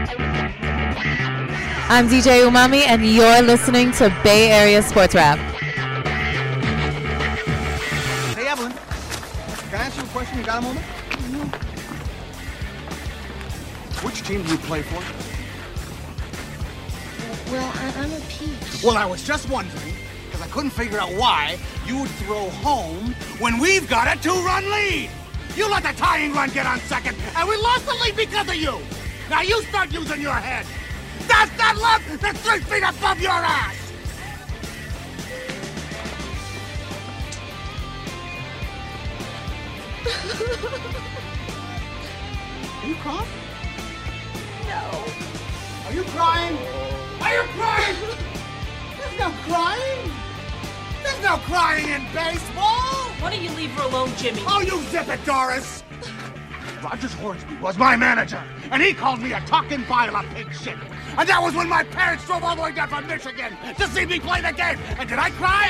I'm DJ Umami, and you're listening to Bay Area Sports Rap. Hey, Evelyn, can I ask you a question? You got a moment? Which team do you play for? Well, I'm a peach. Well, I was just wondering, because I couldn't figure out why you would throw home when we've got a 2-run lead. You let the tying run get on second, and we lost the lead because of you. Now you start using your head. That's that love that's 3 feet above your ass. Are you crying? No. Are you crying? Are you crying? There's no crying. There's no crying in baseball. Why don't you leave her alone, Jimmy? Oh, you zip it, Doris. Rogers Hornsby was my manager, and he called me a talking pile of pig shit. And that was when my parents drove all the way down from Michigan to see me play the game. And did I cry?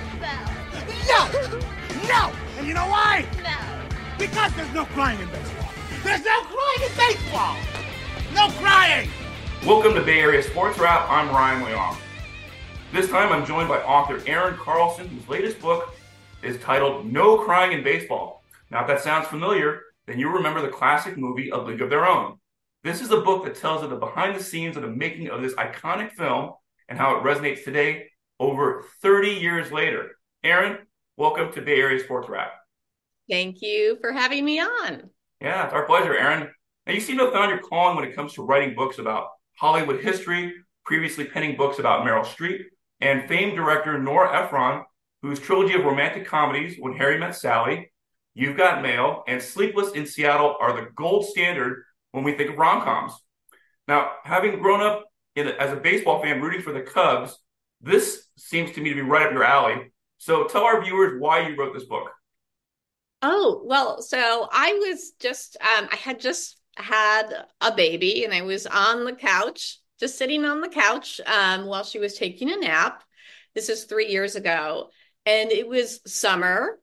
No. No. And you know why? No. Because there's no crying in baseball. There's no crying in baseball. No crying. Welcome to Bay Area Sports Rap. I'm Ryan Leong. This time I'm joined by author Aaron Carlson, whose latest book is titled No Crying in Baseball. Now, if that sounds familiar, then you'll remember the classic movie A League of Their Own. This is a book that tells of the behind the scenes of the making of this iconic film and how it resonates today over 30 years later. Aaron, welcome to Bay Area Sports Rap. Thank you for having me on. Yeah, it's our pleasure, Aaron. Now, you seem to have found your calling when it comes to writing books about Hollywood history, previously penning books about Meryl Streep, and famed director Nora Ephron, whose trilogy of romantic comedies, When Harry Met Sally, You've Got Mail, and Sleepless in Seattle are the gold standard when we think of rom-coms. Now, having grown up as a baseball fan rooting for the Cubs, this seems to me to be right up your alley. So tell our viewers why you wrote this book. Oh, well, so I was just, I had just had a baby and I was on the couch, just sitting on the couch while she was taking a nap. This is 3 years ago. And it was summer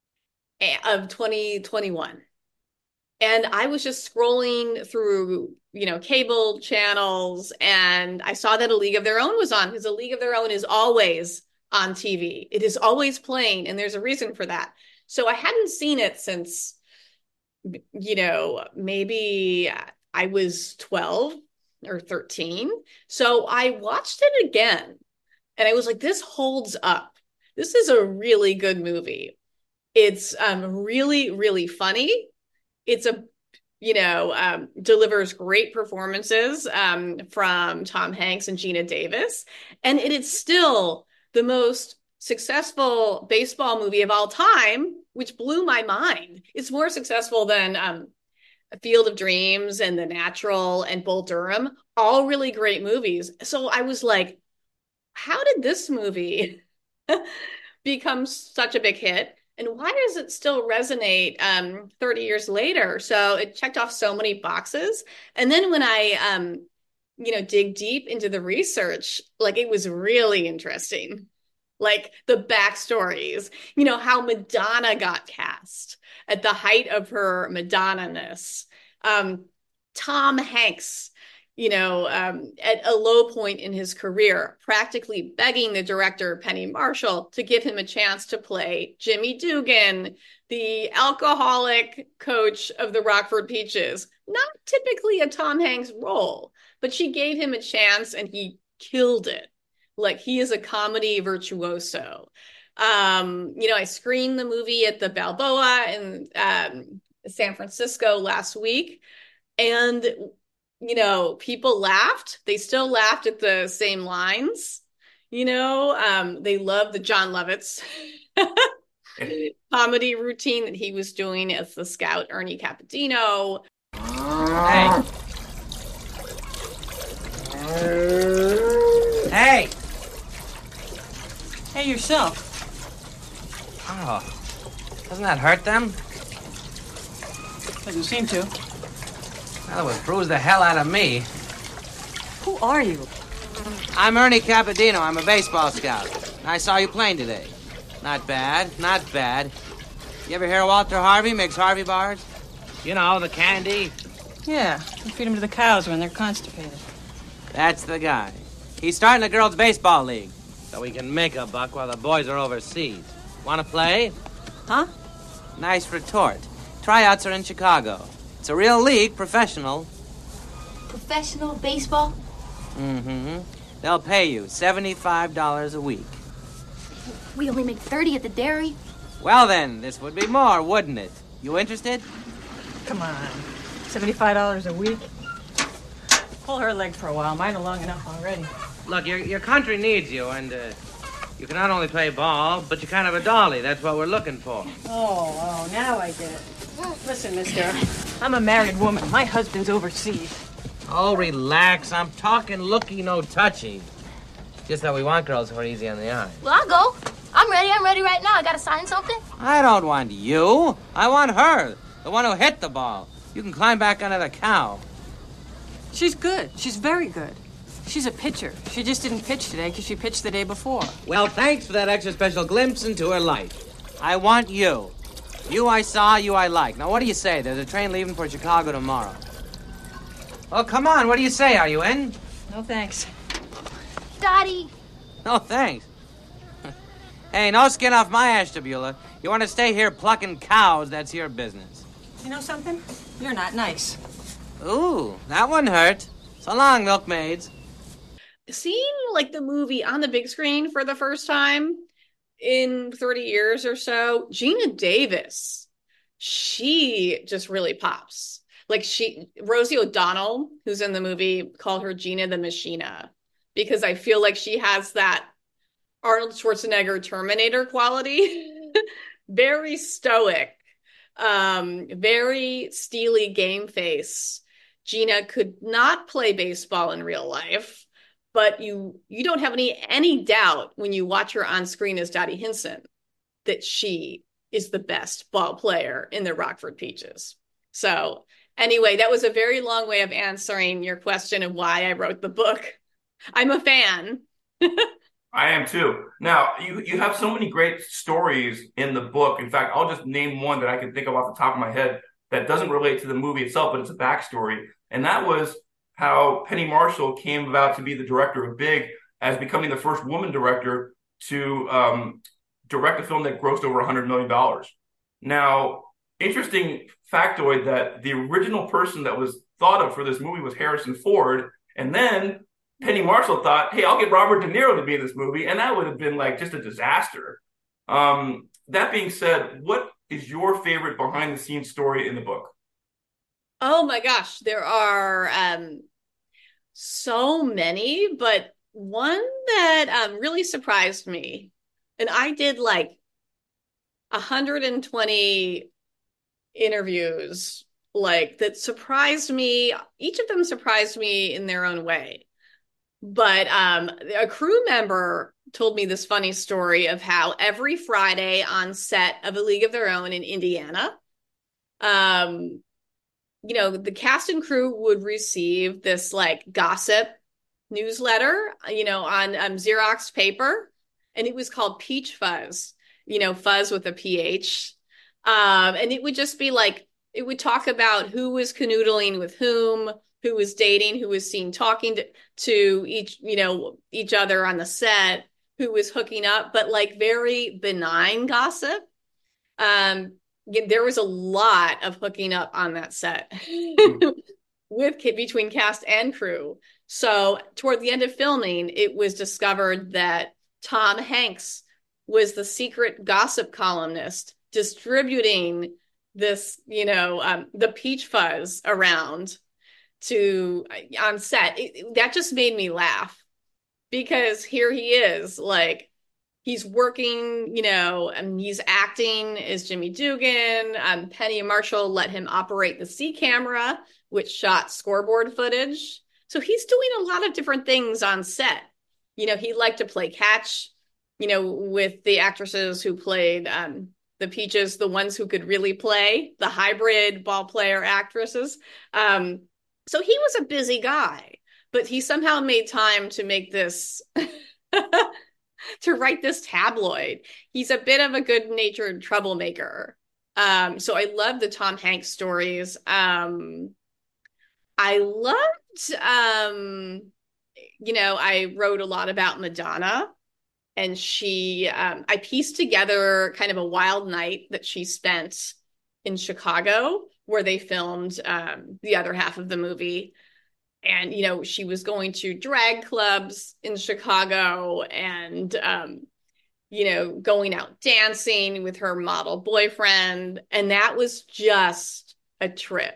of 2021. And I was just scrolling through, cable channels, and I saw that A League of Their Own was on, because A League of Their Own is always on TV. It is always playing, and there's a reason for that. So I hadn't seen it since, maybe I was 12 or 13. So I watched it again, and I was like, this holds up. This is a really good movie. It's really, really funny. It's delivers great performances from Tom Hanks and Gina Davis. And it is still the most successful baseball movie of all time, which blew my mind. It's more successful than Field of Dreams and The Natural and Bull Durham, all really great movies. So I was like, how did this movie become such a big hit? And why does it still resonate 30 years later? So it checked off so many boxes. And then when I, dig deep into the research, it was really interesting. The backstories, how Madonna got cast at the height of her Madonna-ness. Tom Hanks, at a low point in his career, practically begging the director, Penny Marshall, to give him a chance to play Jimmy Dugan, the alcoholic coach of the Rockford Peaches. Not typically a Tom Hanks role, but she gave him a chance and he killed it. He is a comedy virtuoso. I screened the movie at the Balboa in San Francisco last week, and people laughed. They still laughed at the same lines. They loved the John Lovitz comedy routine that he was doing as the scout, Ernie Cappuccino. Hey. Hey. Hey, yourself. Oh, doesn't that hurt them? Doesn't seem to. Well, it would bruise the hell out of me. Who are you? I'm Ernie Cappuccino. I'm a baseball scout. I saw you playing today. Not bad, not bad. You ever hear Walter Harvey mix Harvey bars? You know, the candy. Yeah, we feed them to the cows when they're constipated. That's the guy. He's starting a girls' baseball league, so we can make a buck while the boys are overseas. Want to play? Huh? Nice retort. Tryouts are in Chicago. It's a real league, professional. Professional baseball? Mm-hmm. They'll pay you $75 a week. We only make 30 at the dairy. Well then, this would be more, wouldn't it? You interested? Come on. $75 a week? Pull her leg for a while. Mine are long enough already. Look, your country needs you, and you can not only play ball, but you're kind of a dolly. That's what we're looking for. Oh, now I get it. Listen, mister, I'm a married woman. My husband's overseas. Oh, relax. I'm talking looky, no touchy. Just that we want girls who are easy on the eye. Well, I'll go. I'm ready right now. I gotta sign something. I don't want you. I want her, the one who hit the ball. You can climb back under the cow. She's good. She's very good. She's a pitcher. She just didn't pitch today because she pitched the day before. Well, thanks for that extra special glimpse into her life. I want you. You I saw, you I like. Now, what do you say? There's a train leaving for Chicago tomorrow. Oh, come on. What do you say? Are you in? No thanks. Daddy. No, thanks. Hey, no skin off my ashtabula. You want to stay here plucking cows, that's your business. You know something? You're not nice. Ooh, that one hurt. So long, milkmaids. Seeing like the movie on the big screen for the first time in 30 years or so, Gina Davis, she just really pops. Like Rosie O'Donnell, who's in the movie, called her Gina the Machina, because I feel like she has that Arnold Schwarzenegger Terminator quality. Very stoic, very steely game face. Gina could not play baseball in real life, but you don't have any doubt when you watch her on screen as Dottie Hinson that she is the best ball player in the Rockford Peaches. So anyway, that was a very long way of answering your question of why I wrote the book. I'm a fan. I am too. Now, you have so many great stories in the book. In fact, I'll just name one that I can think of off the top of my head that doesn't relate to the movie itself, but it's a backstory. And that was how Penny Marshall came about to be the director of Big, as becoming the first woman director to direct a film that grossed over $100 million. Now, interesting factoid that the original person that was thought of for this movie was Harrison Ford, and then Penny Marshall thought, hey, I'll get Robert De Niro to be in this movie, and that would have been like just a disaster. That being said, what is your favorite behind-the-scenes story in the book? Oh my gosh, there are so many, but one that really surprised me, and I did like 120 interviews, like that surprised me. Each of them surprised me in their own way. But a crew member told me this funny story of how every Friday on set of A League of Their Own in Indiana, the cast and crew would receive this like gossip newsletter, on Xerox paper, and it was called Peach Fuzz, fuzz with a PH. And it would just be like, it would talk about who was canoodling with whom, who was dating, who was seen talking to each other on the set, who was hooking up, but like very benign gossip. There was a lot of hooking up on that set between cast and crew. So toward the end of filming, it was discovered that Tom Hanks was the secret gossip columnist distributing this, the Peach Fuzz around on set. That just made me laugh, because here he is, like, he's working, and he's acting as Jimmy Dugan. Penny Marshall let him operate the C camera, which shot scoreboard footage. So he's doing a lot of different things on set. He liked to play catch, with the actresses who played the Peaches, the ones who could really play, the hybrid ball player actresses. So he was a busy guy, but he somehow made time to make this, to write this tabloid. He's a bit of a good-natured troublemaker. So I love the Tom Hanks stories. I loved, I wrote a lot about Madonna, and I pieced together kind of a wild night that she spent in Chicago, where they filmed the other half of the movie. And, she was going to drag clubs in Chicago and, going out dancing with her model boyfriend. And that was just a trip.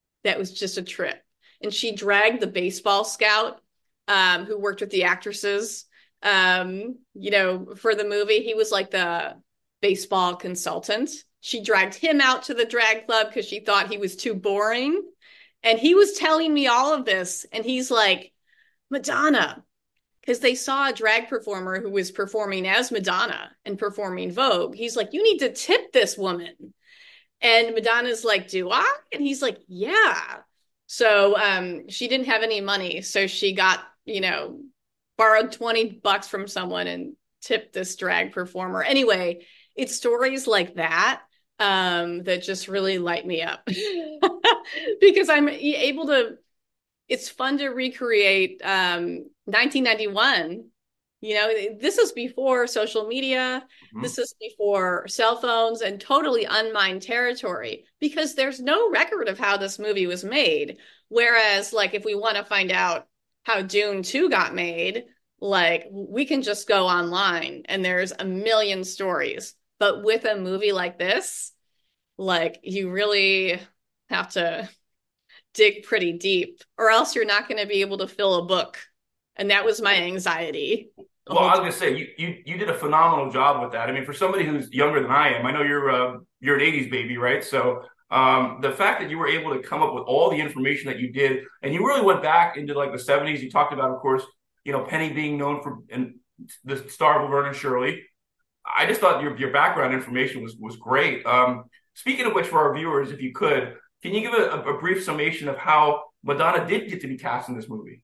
And she dragged the baseball scout who worked with the actresses, for the movie. He was like the baseball consultant. She dragged him out to the drag club because she thought he was too boring. And he was telling me all of this. And he's like, Madonna, because they saw a drag performer who was performing as Madonna and performing Vogue. He's like, you need to tip this woman. And Madonna's like, do I? And he's like, yeah. So she didn't have any money. So she got, borrowed $20 from someone and tipped this drag performer. Anyway, it's stories like that that just really light me up because I'm able to, it's fun to recreate 1991. This is before social media. Mm-hmm. This is before cell phones and totally unmined territory because there's no record of how this movie was made. Whereas, like, if we want to find out how Dune 2 got made, like, we can just go online and there's a million stories. But with a movie like this, like, you really have to dig pretty deep or else you're not going to be able to fill a book. And that was my anxiety. Well, I was going to say, you did a phenomenal job with that. I mean, for somebody who's younger than I am, I know you're an 80s baby, right? So the fact that you were able to come up with all the information that you did, and you really went back into like the 70s. You talked about, of course, Penny being known for and the star of Laverne and Shirley. I just thought your background information was great. Speaking of which, for our viewers, if you could, can you give a brief summation of how Madonna did get to be cast in this movie?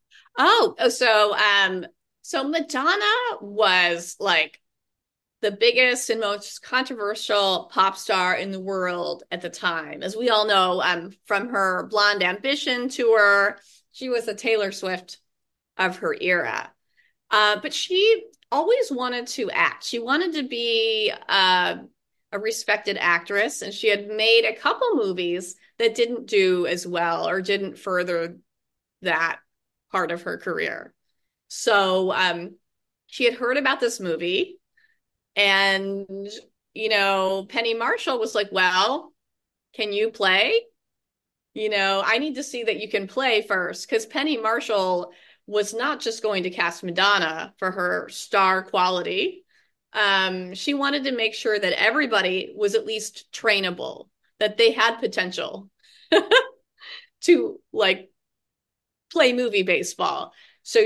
So Madonna was like the biggest and most controversial pop star in the world at the time. As we all know, from her Blonde Ambition tour, she was the Taylor Swift of her era. But she always wanted to act. She wanted to be a respected actress, and she had made a couple movies that didn't do as well or didn't further that part of her career. So she had heard about this movie, and Penny Marshall was like, well, can you play? I need to see that you can play first, because Penny Marshall was not just going to cast Madonna for her star quality. She wanted to make sure that everybody was at least trainable, that they had potential to like play movie baseball. So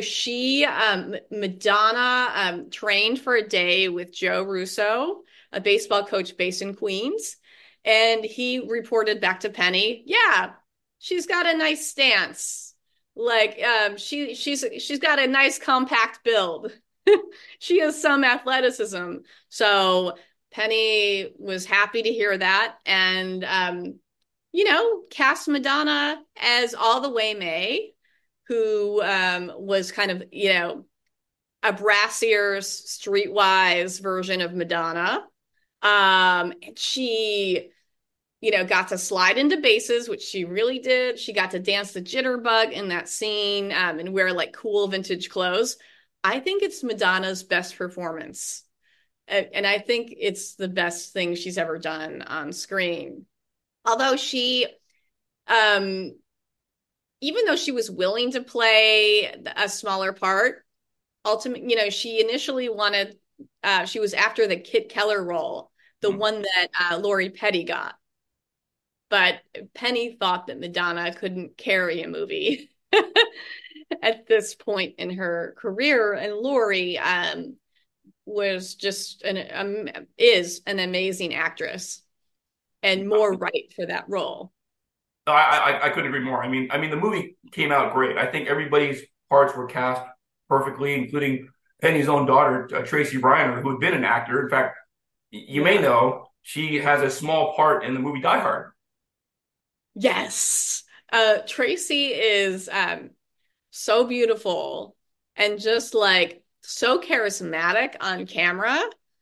Madonna trained for a day with Joe Russo, a baseball coach based in Queens. And he reported back to Penny, yeah, she's got a nice stance. Like she's got a nice compact build. She has some athleticism. So Penny was happy to hear that and, cast Madonna as All the Way May, who was kind of, a brassier, streetwise version of Madonna. And she, got to slide into bases, which she really did. She got to dance the jitterbug in that scene and wear like cool vintage clothes. I think it's Madonna's best performance. And I think it's the best thing she's ever done on screen. Although she, even though she was willing to play a smaller part, ultimately, she initially wanted, she was after the Kit Keller role, the one that Lori Petty got. But Penny thought that Madonna couldn't carry a movie at this point in her career, and Lori was just is an amazing actress and more right for that role. No, I couldn't agree more. I mean, the movie came out great. I think everybody's parts were cast perfectly, including Penny's own daughter, Tracy Briner, who had been an actor. In fact, you may know she has a small part in the movie Die Hard. Yes. Tracy is so beautiful and just like so charismatic on camera.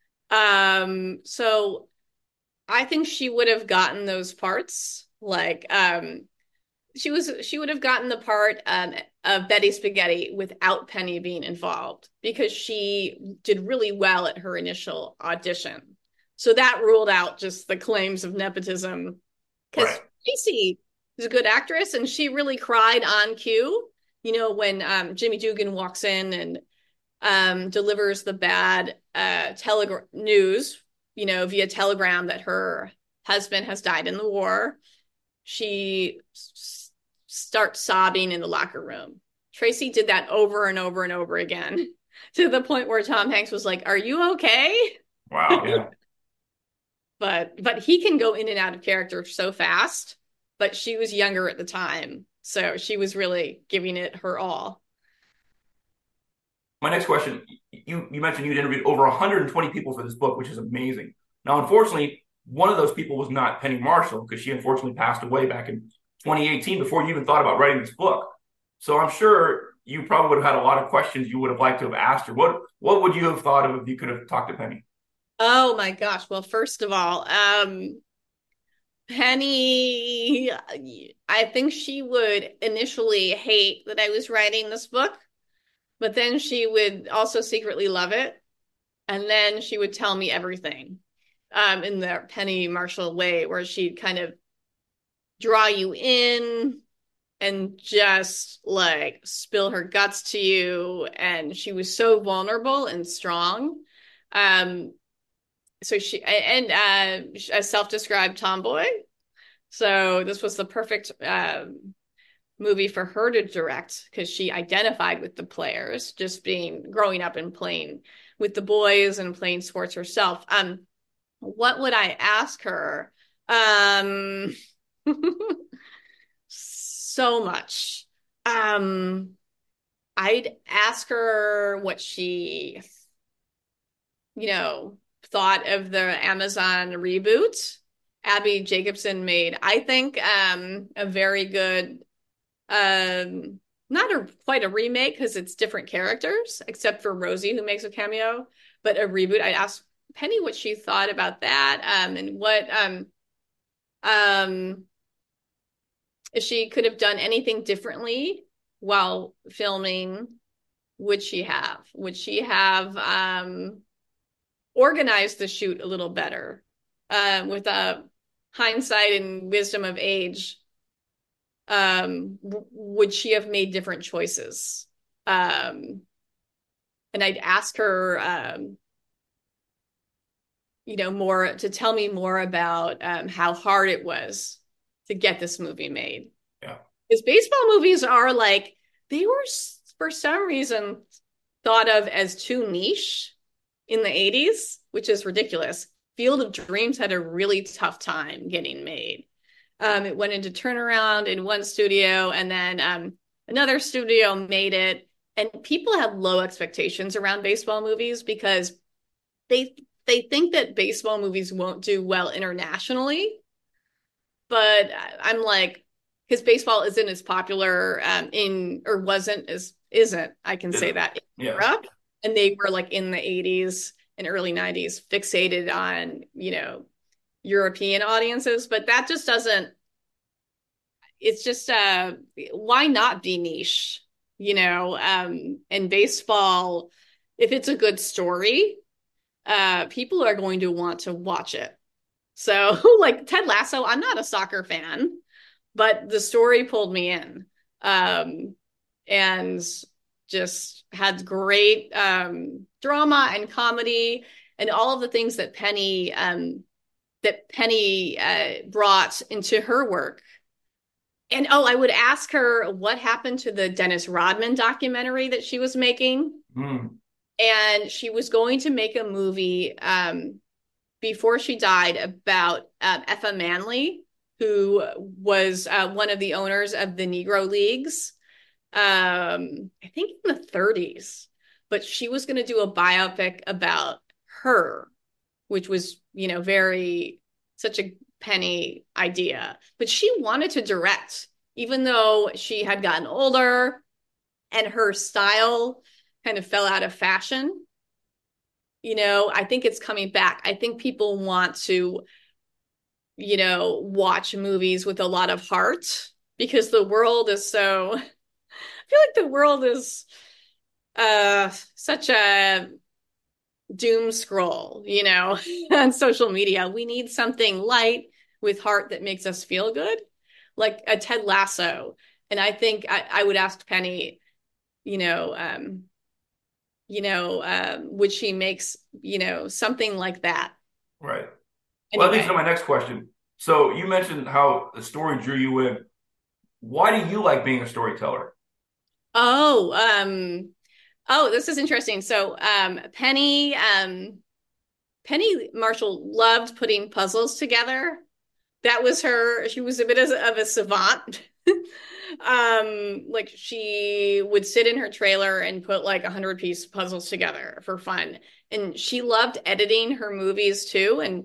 So I think she would have gotten those parts. Like she would have gotten the part of Betty Spaghetti without Penny being involved because she did really well at her initial audition. So that ruled out just the claims of nepotism because Right. Tracy is a good actress and she really cried on cue. You know, when Jimmy Dugan walks in and delivers the bad news, you know, via telegram that her husband has died in the war, she starts sobbing in the locker room. Tracy did that over and over and over again to the point where Tom Hanks was like, "Are you okay?" Wow. Yeah. But he can go in and out of character so fast. But she was younger at the time, so she was really giving it her all. My next question, you mentioned you'd interviewed over 120 people for this book, which is amazing. Now, unfortunately, one of those people was not Penny Marshall because she unfortunately passed away back in 2018 before you even thought about writing this book. So I'm sure you probably would have had a lot of questions you would have liked to have asked her. What would you have thought of if you could have talked to Penny? Oh my gosh. Well, first of all, Penny, I think she would initially hate that I was writing this book, but then she would also secretly love it. And then she would tell me everything in the Penny Marshall way, where she'd kind of draw you in and just like spill her guts to you. And she was so vulnerable and strong. So she a self-described tomboy. So this was the perfect movie for her to direct because she identified with the players, just growing up and playing with the boys and playing sports herself. What would I ask her? So much. I'd ask her what she, thought of the Amazon reboot. Abby Jacobson made, I think, a very good, not quite a remake because it's different characters, except for Rosie who makes a cameo, but a reboot. I asked Penny what she thought about that, and what if she could have done anything differently while filming. Would she have? Would she have organized the shoot a little better with hindsight and wisdom of age? Would she have made different choices? And I'd ask her, more to tell me more about how hard it was to get this movie made. Yeah. Because baseball movies are like, they were for some reason thought of as too niche in the 80s, which is ridiculous. Field of Dreams had a really tough time getting made. It went into turnaround in one studio, and then another studio made it. And people have low expectations around baseball movies because they think that baseball movies won't do well internationally. But I'm like, because baseball isn't as popular isn't, I can say that, in Europe. And they were like in the 80s and early 90s fixated on, European audiences. But that just doesn't, it's just, why not be niche? And baseball, if it's a good story, people are going to want to watch it. So like Ted Lasso, I'm not a soccer fan, but the story pulled me in, and just had great drama and comedy and all of the things that Penny brought into her work. And I would ask her what happened to the Dennis Rodman documentary that she was making. And she was going to make a movie before she died about Effa Manley, who was one of the owners of the Negro Leagues, I think in the 30s. But she was going to do a biopic about her, which was, such a Penny idea. But she wanted to direct. even though she had gotten older and her style kind of fell out of fashion, I think it's coming back. I think people want to, watch movies with a lot of heart because the world is so, I feel like the world is such a doom scroll, on social media. We need something light with heart that makes us feel good, like a Ted Lasso. And I think I would ask Penny, would she makes, something like that? Right. Well, that leads Anyway. to my next question. So you mentioned how the story drew you in. Why do you like being a storyteller? Oh, this is interesting. So, Penny Marshall loved putting puzzles together. That was she was a bit of a savant. Like she would sit in her trailer and put like 100-piece puzzles together for fun. And she loved editing her movies too. And,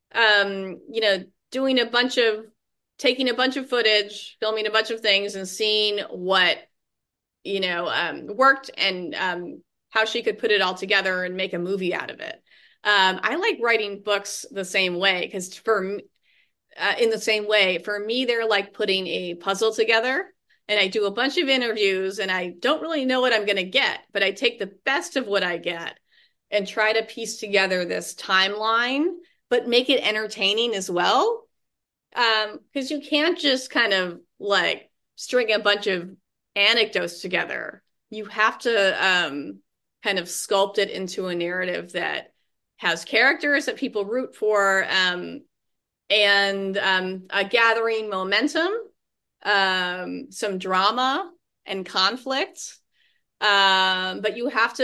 doing taking a bunch of footage, filming a bunch of things and seeing what, worked and, how she could put it all together and make a movie out of it. I like writing books the same way because in the same way, for me, they're like putting a puzzle together. And I do a bunch of interviews and I don't really know what I'm going to get, but I take the best of what I get and try to piece together this timeline, but make it entertaining as well. Because you can't just kind of like string a bunch of anecdotes together. You have to kind of sculpt it into a narrative that has characters that people root for, and a gathering momentum, some drama and conflict. But you have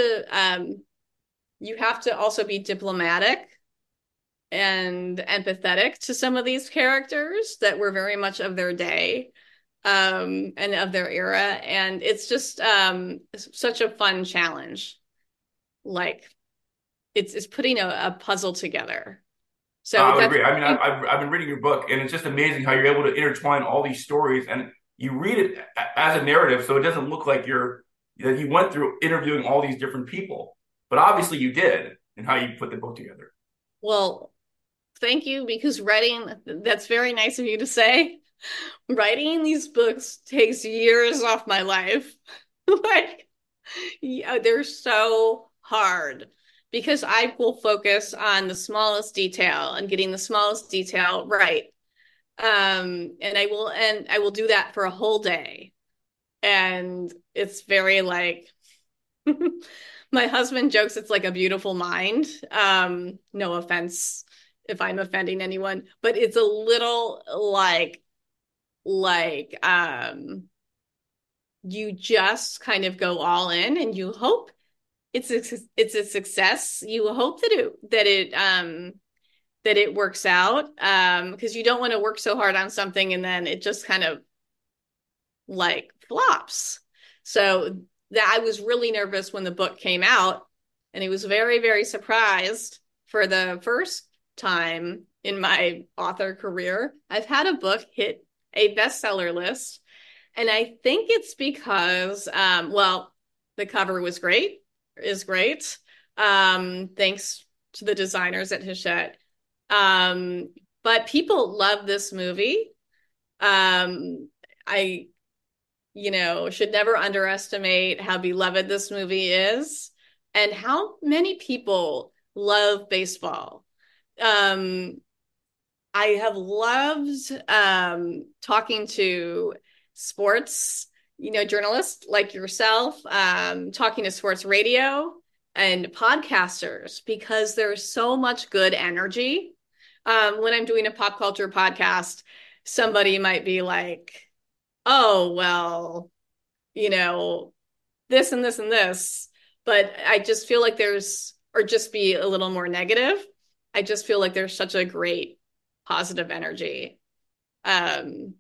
to also be diplomatic and empathetic to some of these characters that were very much of their day, and of their era. And it's just such a fun challenge. Like it's putting a puzzle together. So I would agree. I mean, I've been reading your book, and it's just amazing how you're able to intertwine all these stories, and you read it as a narrative, so it doesn't look like that you went through interviewing all these different people, but obviously you did, and how you put the book together. Well, thank you, because that's very nice of you to say. Writing these books takes years off my life. Like, yeah, they're so hard because I will focus on the smallest detail and getting the smallest detail right. And I will do that for a whole day. And it's very like, my husband jokes it's like a beautiful mind. No offense if I'm offending anyone, but it's a little like you just kind of go all in and you hope it's a success. You hope that it works out, because you don't want to work so hard on something and then it just kind of like flops. So that I was really nervous when the book came out, and I was very, very surprised for the first time in my author career. I've had a book hit a bestseller list, and I think it's because, the cover is great. Thanks to the designers at Hachette. But people love this movie. I should never underestimate how beloved this movie is and how many people love baseball. I have loved talking to sports, journalists like yourself, talking to sports radio and podcasters, because there's so much good energy. When I'm doing a pop culture podcast, somebody might be like, oh, well, this and this and this. But I just feel like or just be a little more negative. I just feel like there's such a great positive energy, on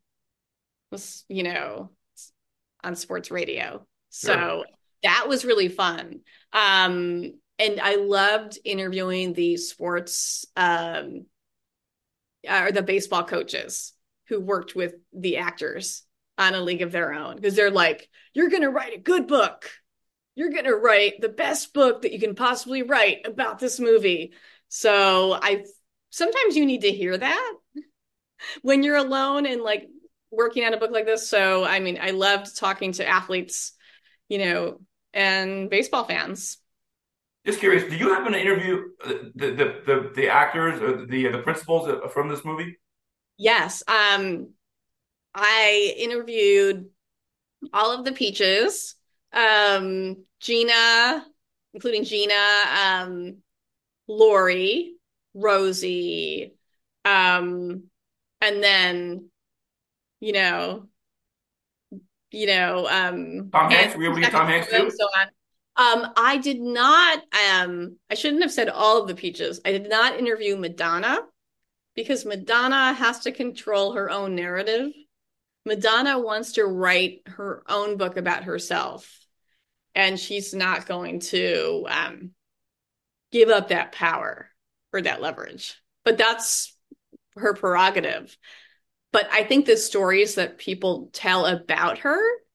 sports radio. So Sure. That was really fun. And I loved interviewing the sports, or the baseball coaches who worked with the actors. on A League of Their Own, because they're like, you're going to write a good book. You're going to write the best book that you can possibly write about this movie. So sometimes you need to hear that when you're alone and like working on a book like this. So, I mean, I loved talking to athletes, and baseball fans. Just curious, do you happen to interview the actors or the principals from this movie? Yes. I interviewed all of the Peaches, Gina, including Gina, Lori, Rosie, and then, Tom Hanks? Were you able to get Tom Hanks too? So on. I did not, I shouldn't have said all of the Peaches. I did not interview Madonna because Madonna has to control her own narrative. Madonna wants to write her own book about herself, and she's not going to give up that power or that leverage. But that's her prerogative. But I think the stories that people tell about her,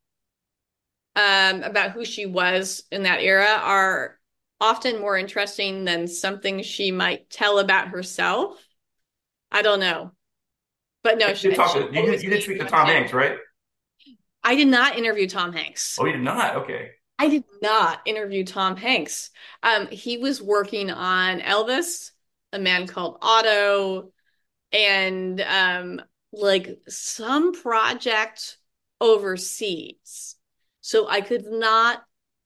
about who she was in that era, are often more interesting than something she might tell about herself. I don't know. But no, you did speak to Tom Hanks, right? I did not interview Tom Hanks. Oh, you did not? Okay. I did not interview Tom Hanks. He was working on Elvis, A Man Called Otto, and like some project overseas. So I could not,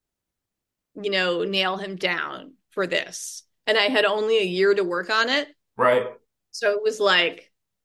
nail him down for this. And I had only a year to work on it. Right. So it was like,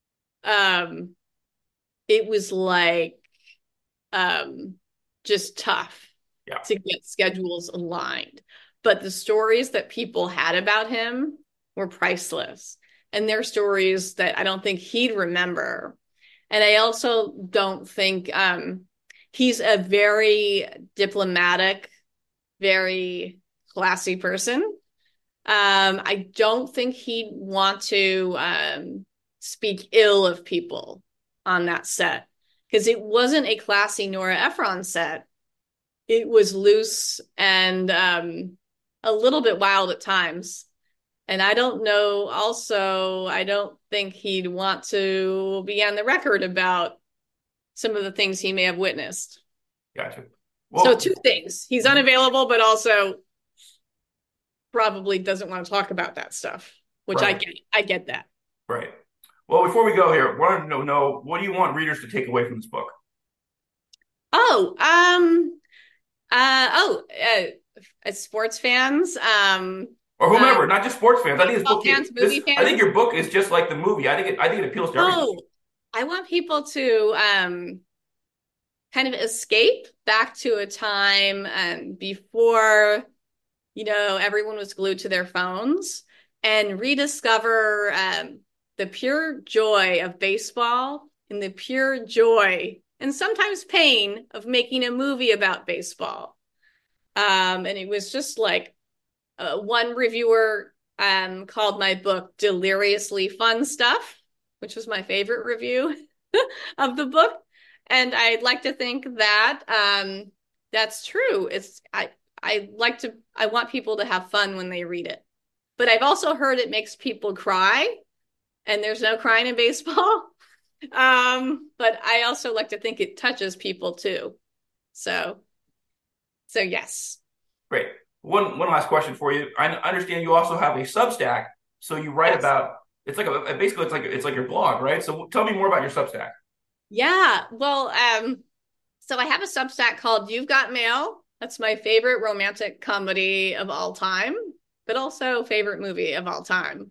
just tough to get schedules aligned. But the stories that people had about him were priceless. And they're stories that I don't think he'd remember. And I also don't think he's a very diplomatic, very classy person. I don't think he'd want to speak ill of people on that set, because it wasn't a classy Nora Ephron set. It was loose and a little bit wild at times. And I don't know, also, I don't think he'd want to be on the record about some of the things he may have witnessed. Gotcha. Well, so two things. He's unavailable, but also probably doesn't want to talk about that stuff, which right. I get that. Right. Well, before we go here, I want to know, what do you want readers to take away from this book? As sports fans, or whomever, not just sports fans. I think movie fans. I think your book is just like the movie. I think it appeals to everyone. I want people to kind of escape back to a time before, everyone was glued to their phones, and rediscover the pure joy of baseball and the pure joy and sometimes pain of making a movie about baseball. And it was just like one reviewer called my book Deliriously Fun Stuff, which was my favorite review of the book. And I'd like to think that that's true. I want people to have fun when they read it. But I've also heard it makes people cry, and there's no crying in baseball. But I also like to think it touches people too. So yes. Great. One last question for you. I understand you also have a Substack, so you write about. It's like it's like your blog, right? So tell me more about your Substack. Yeah. Well, so I have a Substack called You've Got Mail. That's my favorite romantic comedy of all time, but also favorite movie of all time.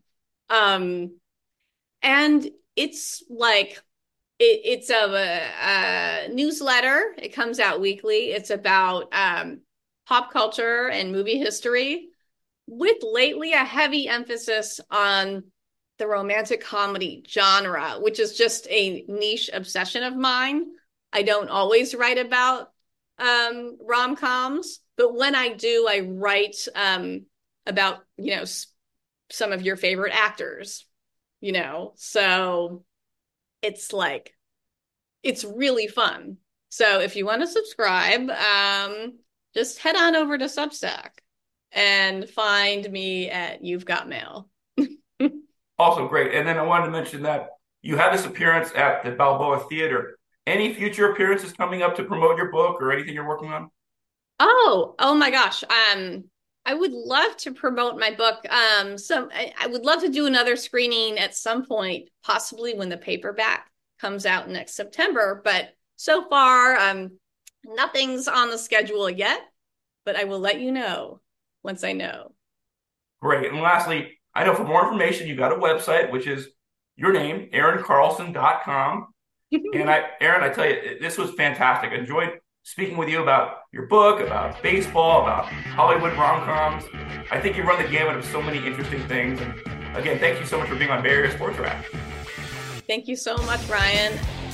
And it's like, it's a newsletter. It comes out weekly. It's about pop culture and movie history, with lately a heavy emphasis on the romantic comedy genre, which is just a niche obsession of mine. I don't always write about rom-coms, but when I do, I write about, some of your favorite actors, so it's like, it's really fun. So if you want to subscribe, just head on over to Substack and find me at You've Got Mail. Also great. And then I wanted to mention that you have this appearance at the Balboa Theater. Any future appearances coming up to promote your book or anything you're working on? Oh my gosh. I would love to promote my book. I would love to do another screening at some point, possibly when the paperback comes out next September. But so far, nothing's on the schedule yet, but I will let you know once I know. Great. And lastly, I know for more information, you got a website, which is your name, ErinCarlson.com. And Erin, I tell you, this was fantastic. I enjoyed speaking with you about your book, about baseball, about Hollywood rom-coms. I think you run the gamut of so many interesting things. And again, thank you so much for being on Bay Area Sports Wrap. Thank you so much, Ryan.